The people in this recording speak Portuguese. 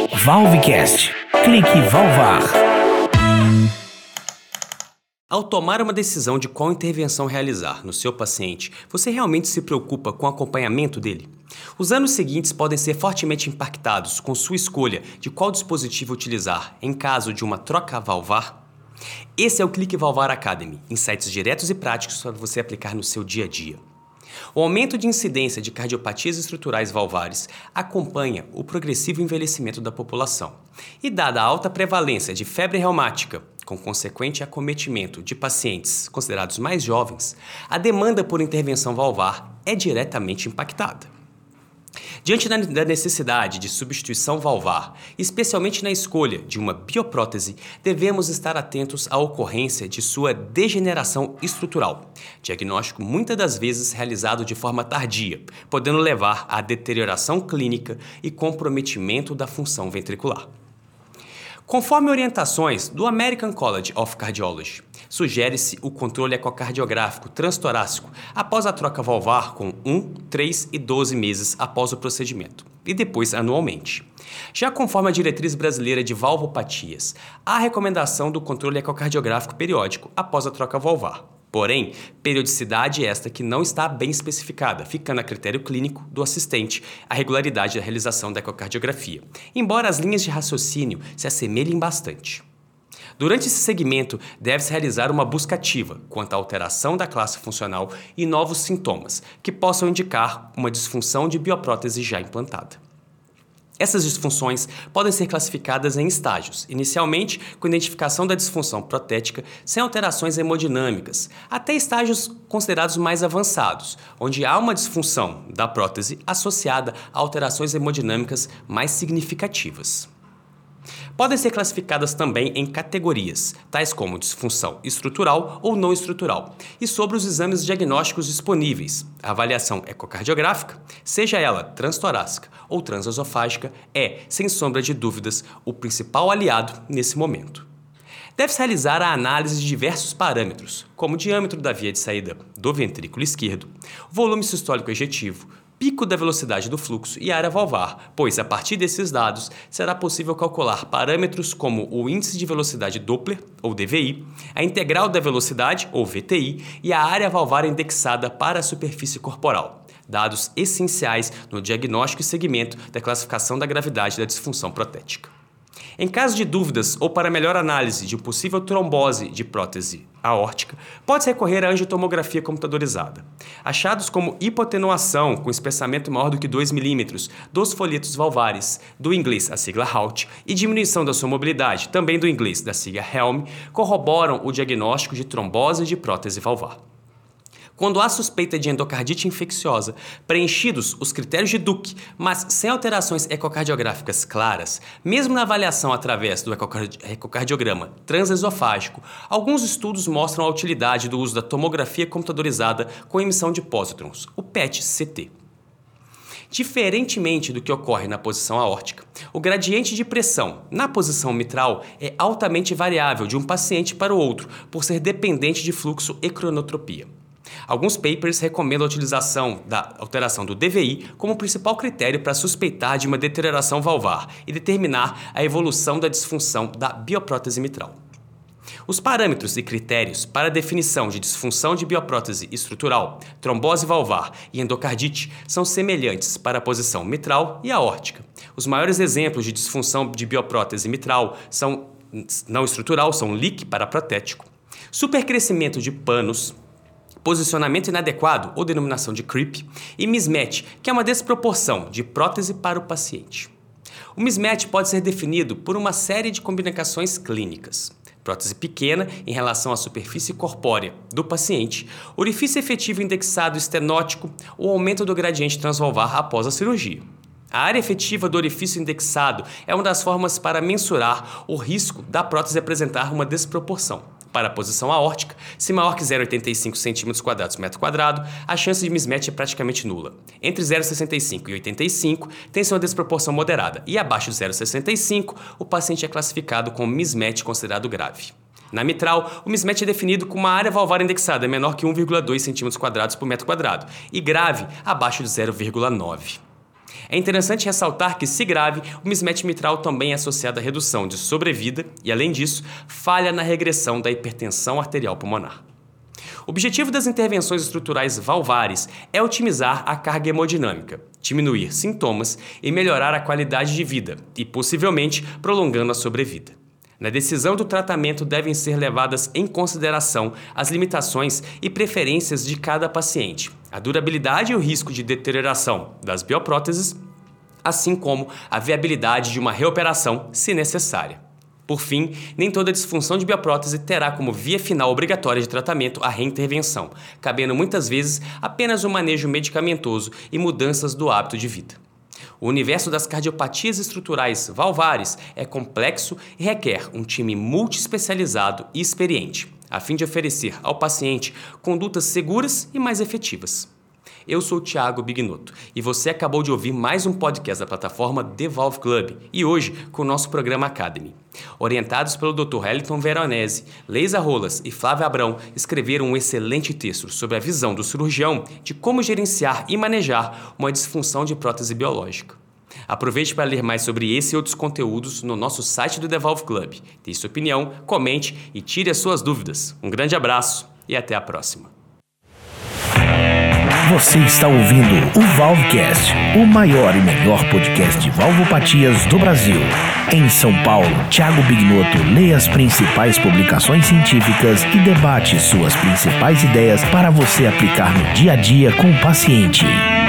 Valvecast. Clique Valvar. Ao tomar uma decisão de qual intervenção realizar no seu paciente, você realmente se preocupa com o acompanhamento dele? Os anos seguintes podem ser fortemente impactados com sua escolha de qual dispositivo utilizar em caso de uma troca valvar. Esse é o Clique Valvar Academy, insights diretos e práticos para você aplicar no seu dia a dia. O aumento de incidência de cardiopatias estruturais valvares acompanha o progressivo envelhecimento da população. E dada a alta prevalência de febre reumática, com consequente acometimento de pacientes considerados mais jovens, a demanda por intervenção valvar é diretamente impactada. Diante da necessidade de substituição valvar, especialmente na escolha de uma bioprótese, devemos estar atentos à ocorrência de sua degeneração estrutural, diagnóstico muitas das vezes realizado de forma tardia, podendo levar à deterioração clínica e comprometimento da função ventricular. Conforme orientações do American College of Cardiology, sugere-se o controle ecocardiográfico transtorácico após a troca valvar com 1, 3 e 12 meses após o procedimento, e depois anualmente. Já conforme a diretriz brasileira de valvopatias, há recomendação do controle ecocardiográfico periódico após a troca valvar. Porém, periodicidade esta que não está bem especificada, ficando a critério clínico do assistente a regularidade da realização da ecocardiografia, embora as linhas de raciocínio se assemelhem bastante. Durante esse segmento, deve-se realizar uma busca ativa quanto à alteração da classe funcional e novos sintomas que possam indicar uma disfunção de bioprótese já implantada. Essas disfunções podem ser classificadas em estágios, inicialmente com identificação da disfunção protética sem alterações hemodinâmicas, até estágios considerados mais avançados, onde há uma disfunção da prótese associada a alterações hemodinâmicas mais significativas. Podem ser classificadas também em categorias, tais como disfunção estrutural ou não estrutural, e sobre os exames diagnósticos disponíveis. A avaliação ecocardiográfica, seja ela transtorácica ou transesofágica, é, sem sombra de dúvidas, o principal aliado nesse momento. Deve-se realizar a análise de diversos parâmetros, como o diâmetro da via de saída do ventrículo esquerdo, o volume sistólico ejetivo, pico da velocidade do fluxo e área valvar, pois a partir desses dados será possível calcular parâmetros como o índice de velocidade Doppler, ou DVI, a integral da velocidade, ou VTI, e a área valvar indexada para a superfície corporal, dados essenciais no diagnóstico e segmento da classificação da gravidade da disfunção protética. Em caso de dúvidas ou para melhor análise de possível trombose de prótese aórtica, pode-se recorrer à angiotomografia computadorizada. Achados como hipotenuação com espessamento maior do que 2 mm dos folhetos valvares, do inglês a sigla HALT, e diminuição da sua mobilidade, também do inglês da sigla HELM, corroboram o diagnóstico de trombose de prótese valvar. Quando há suspeita de endocardite infecciosa, preenchidos os critérios de Duke, mas sem alterações ecocardiográficas claras, mesmo na avaliação através do ecocardiograma transesofágico, alguns estudos mostram a utilidade do uso da tomografia computadorizada com emissão de pósitrons, o PET-CT. Diferentemente do que ocorre na posição aórtica, o gradiente de pressão na posição mitral é altamente variável de um paciente para o outro, por ser dependente de fluxo e cronotropia. Alguns papers recomendam a utilização da alteração do DVI como principal critério para suspeitar de uma deterioração valvar e determinar a evolução da disfunção da bioprótese mitral. Os parâmetros e critérios para a definição de disfunção de bioprótese estrutural, trombose valvar e endocardite são semelhantes para a posição mitral e aórtica. Os maiores exemplos de disfunção de bioprótese mitral não estrutural são leak paraprotético, supercrescimento de panos, posicionamento inadequado ou denominação de creep, e mismatch, que é uma desproporção de prótese para o paciente. O mismatch pode ser definido por uma série de combinações clínicas. Prótese pequena em relação à superfície corpórea do paciente, orifício efetivo indexado estenótico ou aumento do gradiente transvalvar após a cirurgia. A área efetiva do orifício indexado é uma das formas para mensurar o risco da prótese apresentar uma desproporção. Para a posição aórtica, se maior que 0,85 cm²/m², a chance de mismatch é praticamente nula. Entre 0,65 e 85, tem-se uma desproporção moderada, e abaixo de 0,65, o paciente é classificado como mismatch considerado grave. Na mitral, o mismatch é definido com uma área valvar indexada menor que 1,2 cm²/m², e grave abaixo de 0,9. É interessante ressaltar que, se grave, o mismatch mitral também é associado à redução de sobrevida e, além disso, falha na regressão da hipertensão arterial pulmonar. O objetivo das intervenções estruturais valvares é otimizar a carga hemodinâmica, diminuir sintomas e melhorar a qualidade de vida e, possivelmente, prolongando a sobrevida. Na decisão do tratamento devem ser levadas em consideração as limitações e preferências de cada paciente, a durabilidade e o risco de deterioração das biopróteses, assim como a viabilidade de uma reoperação, se necessária. Por fim, nem toda disfunção de bioprótese terá como via final obrigatória de tratamento a reintervenção, cabendo muitas vezes apenas um manejo medicamentoso e mudanças do hábito de vida. O universo das cardiopatias estruturais valvares é complexo e requer um time multiespecializado e experiente, a fim de oferecer ao paciente condutas seguras e mais efetivas. Eu sou o Thiago Bignotto e você acabou de ouvir mais um podcast da plataforma The Valve Club e hoje com o nosso programa Academy. Orientados pelo Dr. Wellington Veronese, Leisa Rolas e Flávia Abrão escreveram um excelente texto sobre a visão do cirurgião de como gerenciar e manejar uma disfunção de prótese biológica. Aproveite para ler mais sobre esse e outros conteúdos no nosso site do The Valve Club. Dê sua opinião, comente e tire as suas dúvidas. Um grande abraço e até a próxima. Você está ouvindo o Valvecast, o maior e melhor podcast de valvopatias do Brasil. Em São Paulo, Thiago Bignotto lê as principais publicações científicas e debate suas principais ideias para você aplicar no dia a dia com o paciente.